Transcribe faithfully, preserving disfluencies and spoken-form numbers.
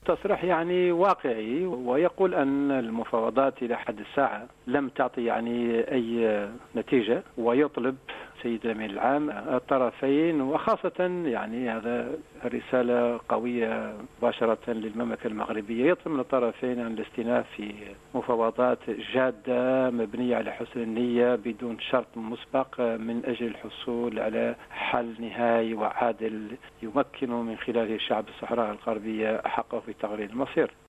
تصريح يعني واقعي، ويقول أن المفاوضات إلى حد الساعة لم تعطي يعني أي نتيجة، ويطلب سيد الأمين العام الطرفين، وخاصة يعني هذا رسالة قوية مباشرة للمملكة المغربية، يطلب من الطرفين أن الاستئناف في مفاوضات جادة مبنية على حسن النية بدون شرط مسبق من أجل الحصول على حل نهائي وعادل يمكن من خلاله شعب الصحراء الغربية حقه في تغيير المصير.